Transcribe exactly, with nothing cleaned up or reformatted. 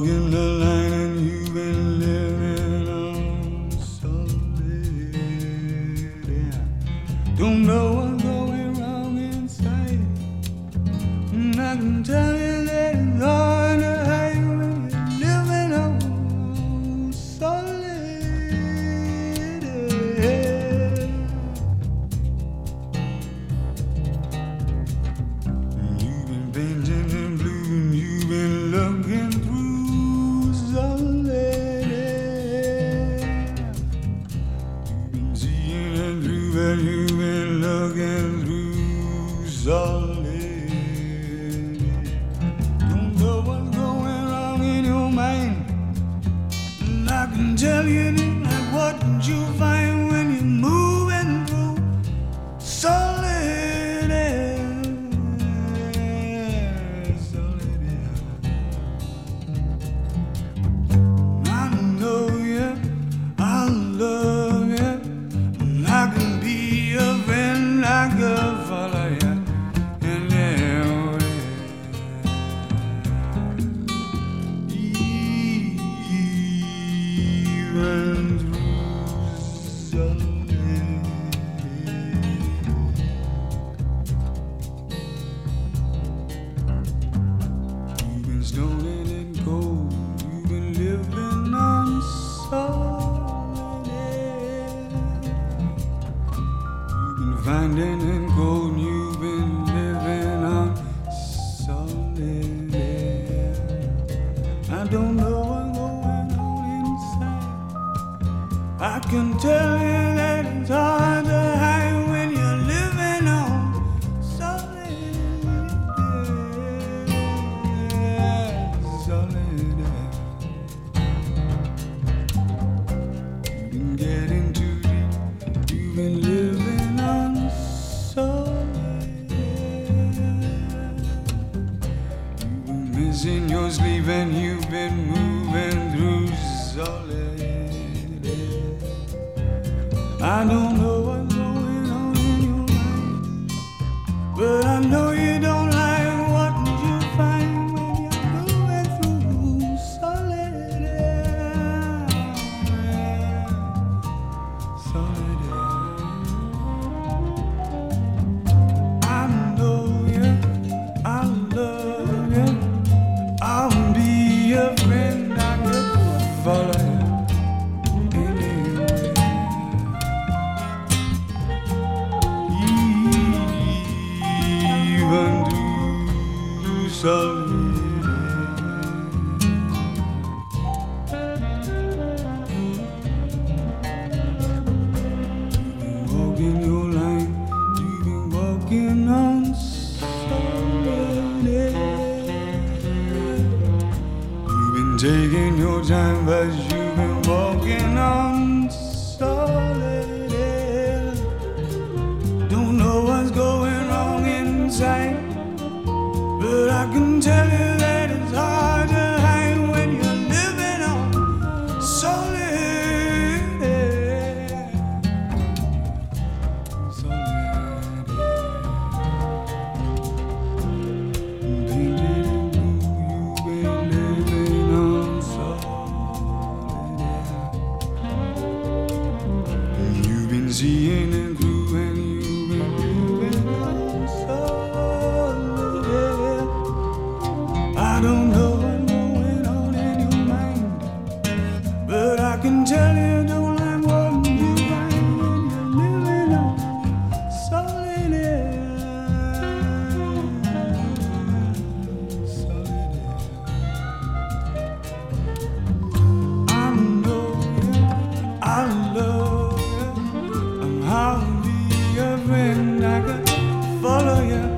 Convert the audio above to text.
walking the line and you've been living on solid. Don't know what's going wrong inside, and I can tell you that it's hard to hide when you're living on solid. You've been painting in blue and you've been looking through solid. You've been seeing it through, but you've been looking through solid. Don't know what's going wrong in your mind, and I can tell you that what you find when you're moving through solid. Finding and gold, you've been living on solid air. I don't know what's going on inside. I can tell you that it's hard to hide when you're living on solid air. Solid air. You've been getting too deep. You've been living. In your sleep and you've been moving through solid air. I don't know what's going on in your mind, but I know you don't like what you find when you're moving through solid air. Solid air. I know you, I love you. I'll be a friend, I could follow you anywhere. Even through solid You've been walking your line, you've been walking on solid air. Taking your time, but you've been walking on solid air. Don't know what's going wrong inside, but I can tell you that it's hard to hide when you're living on solid air. Solid air. Painted in blue, you've been living on solid air. You've been seeing it through and you've been living on solid air. I don't know what's going on in your mind, but I can tell you don't like what you find when you're living on solid air. Solid air. I know you, I love you. I'm how to be a friend. I can follow you.